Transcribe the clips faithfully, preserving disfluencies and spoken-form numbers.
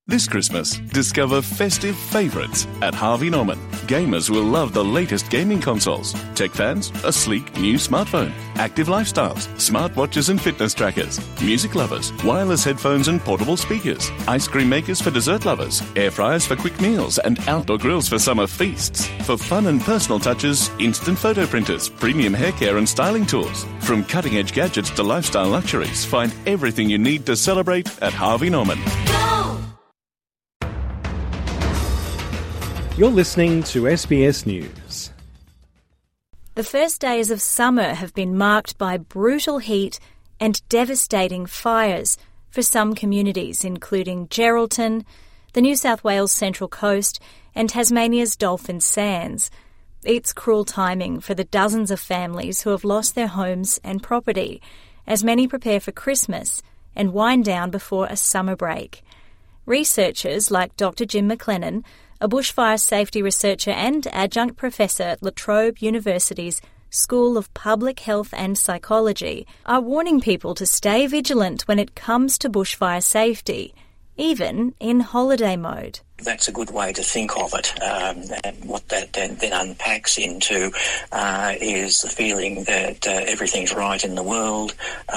This Christmas, discover festive favourites at Harvey Norman. Gamers will love the latest gaming consoles. Tech fans, a sleek new smartphone. Active lifestyles, smartwatches and fitness trackers. Music lovers, wireless headphones and portable speakers. Ice cream makers for dessert lovers. Air fryers for quick meals and outdoor grills for summer feasts. For fun and personal touches, instant photo printers, premium hair care and styling tools. From cutting-edge gadgets to lifestyle luxuries, find everything you need to celebrate at Harvey Norman. You're listening to S B S News. The first days of summer have been marked by brutal heat and devastating fires for some communities, including Geraldton, the New South Wales Central Coast and Tasmania's Dolphin Sands. It's cruel timing for the dozens of families who have lost their homes and property, as many prepare for Christmas and wind down before a summer break. Researchers like Doctor Jim McLennan, a bushfire safety researcher and adjunct professor at La Trobe University's School of Public Health and Psychology, are warning people to stay vigilant when it comes to bushfire safety, even in holiday mode. That's a good way to think of it. Um, and what that then, then unpacks into uh, is the feeling that uh, everything's right in the world.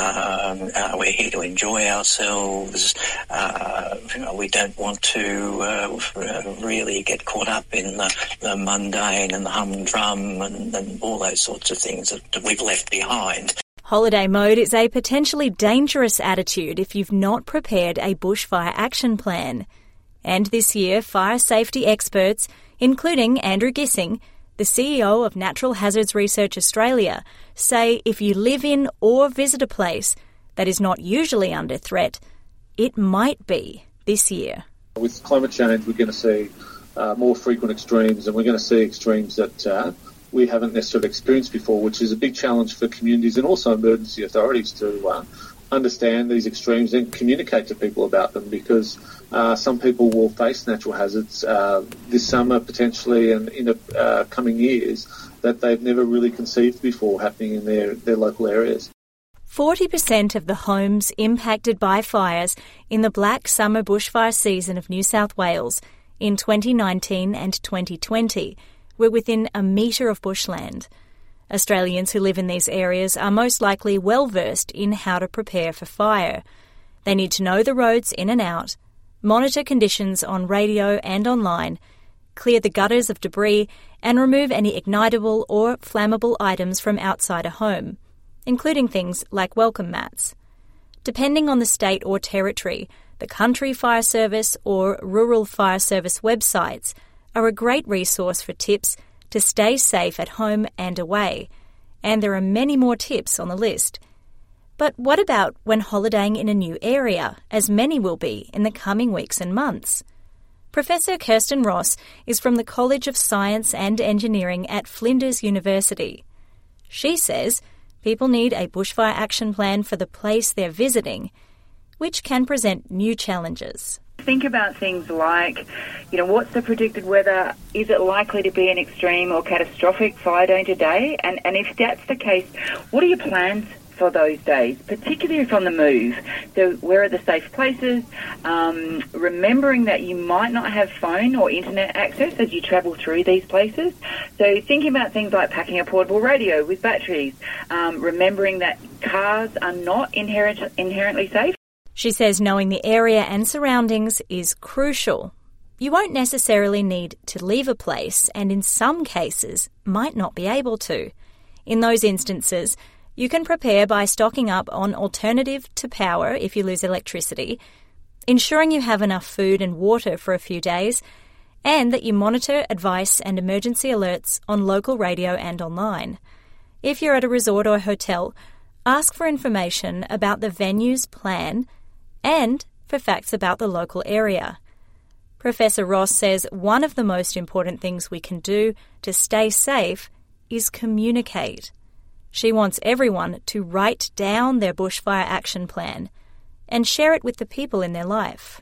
Um, uh, we're here to enjoy ourselves. Uh, we don't want to uh, really get caught up in the, the mundane and the humdrum and, and all those sorts of things that, that we've left behind. Holiday mode is a potentially dangerous attitude if you've not prepared a bushfire action plan. And this year, fire safety experts, including Andrew Gissing, the C E O of Natural Hazards Research Australia, say if you live in or visit a place that is not usually under threat, it might be this year. With climate change, we're going to see uh, more frequent extremes, and we're going to see extremes that uh, we haven't necessarily experienced before, which is a big challenge for communities and also emergency authorities to uh, understand these extremes and communicate to people about them, because uh, some people will face natural hazards uh, this summer potentially and in the uh, coming years that they've never really conceived before happening in their, their local areas. forty percent of the homes impacted by fires in the Black Summer bushfire season of New South Wales in twenty nineteen and twenty twenty were within a metre of bushland. Australians who live in these areas are most likely well versed in how to prepare for fire. They need to know the roads in and out, monitor conditions on radio and online, clear the gutters of debris and remove any ignitable or flammable items from outside a home, including things like welcome mats. Depending on the state or territory, the Country Fire Service or Rural Fire Service websites are a great resource for tips to stay safe at home and away, and there are many more tips on the list. But what about when holidaying in a new area, as many will be in the coming weeks and months? Professor Kirsten Ross is from the College of Science and Engineering at Flinders University. She says people need a bushfire action plan for the place they're visiting, which can present new challenges. Think about things like, you know, what's the predicted weather? Is it likely to be an extreme or catastrophic fire danger day? And, and if that's the case, what are your plans for those days, particularly if on the move? So where are the safe places? Um, remembering that you might not have phone or internet access as you travel through these places. So thinking about things like packing a portable radio with batteries, um, remembering that cars are not inherent, inherently safe. She says knowing the area and surroundings is crucial. You won't necessarily need to leave a place, and in some cases might not be able to. In those instances, you can prepare by stocking up on alternative to power if you lose electricity, ensuring you have enough food and water for a few days, and that you monitor advice and emergency alerts on local radio and online. If you're at a resort or hotel, ask for information about the venue's plan and for facts about the local area. Professor Ross says one of the most important things we can do to stay safe is communicate. She wants everyone to write down their bushfire action plan and share it with the people in their life.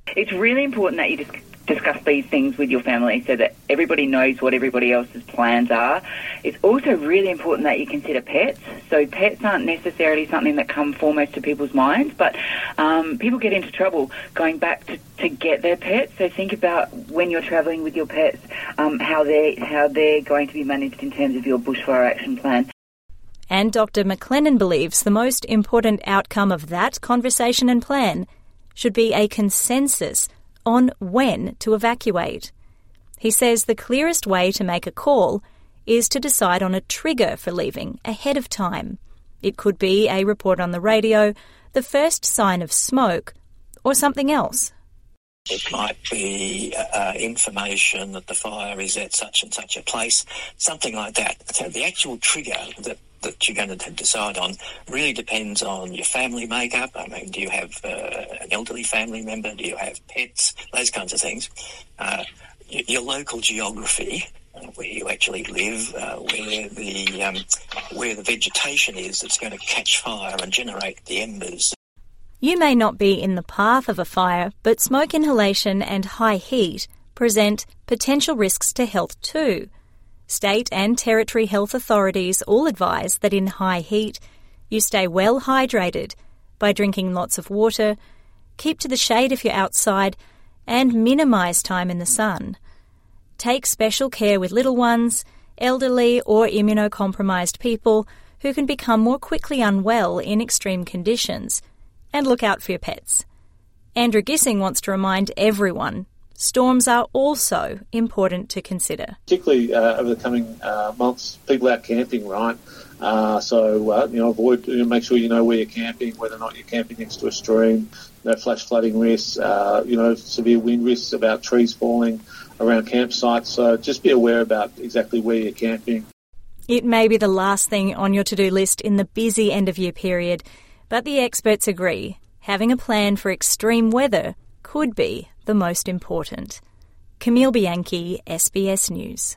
It's really important that you just discuss these things with your family so that everybody knows what everybody else's plans are. It's also really important that you consider pets. So pets aren't necessarily something that come foremost to people's minds, but um, people get into trouble going back to, to get their pets. So think about when you're travelling with your pets, um, how they how they're going to be managed in terms of your bushfire action plan. And Doctor McLennan believes the most important outcome of that conversation and plan should be a consensus on when to evacuate. He says the clearest way to make a call is to decide on a trigger for leaving ahead of time. It could be a report on the radio, the first sign of smoke, or something else. It might be uh, information that the fire is at such and such a place, something like that. So the actual trigger that that you're going to decide on really depends on your family makeup. I mean, do you have uh, an elderly family member? Do you have pets? Those kinds of things. Uh, your local geography, uh, where you actually live, uh, where the um, where the vegetation is that's going to catch fire and generate the embers. You may not be in the path of a fire, but smoke inhalation and high heat present potential risks to health too. State and territory health authorities all advise that in high heat, you stay well hydrated by drinking lots of water, keep to the shade if you're outside, and minimise time in the sun. Take special care with little ones, elderly or immunocompromised people who can become more quickly unwell in extreme conditions, and look out for your pets. Andrew Gissing wants to remind everyone storms are also important to consider. Particularly uh, over the coming uh, months, people out camping, right? Uh, so, uh, you know, avoid, you know, make sure you know where you're camping, whether or not you're camping next to a stream, no flash flooding risks, uh, you know, severe wind risks about trees falling around campsites. So just be aware about exactly where you're camping. It may be the last thing on your to-do list in the busy end-of-year period, but the experts agree having a plan for extreme weather could be the most important. Camille Bianchi, S B S News.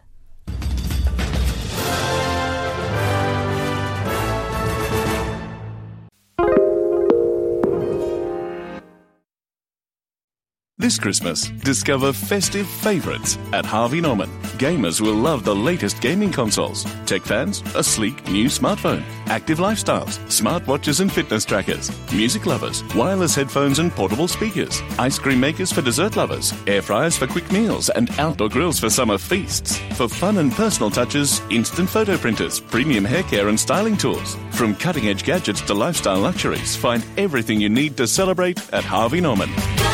This Christmas, discover festive favourites at Harvey Norman. Gamers will love the latest gaming consoles. Tech fans, a sleek new smartphone. Active lifestyles, smartwatches and fitness trackers. Music lovers, wireless headphones and portable speakers. Ice cream makers for dessert lovers. Air fryers for quick meals and outdoor grills for summer feasts. For fun and personal touches, instant photo printers, premium hair care and styling tools. From cutting-edge gadgets to lifestyle luxuries, find everything you need to celebrate at Harvey Norman.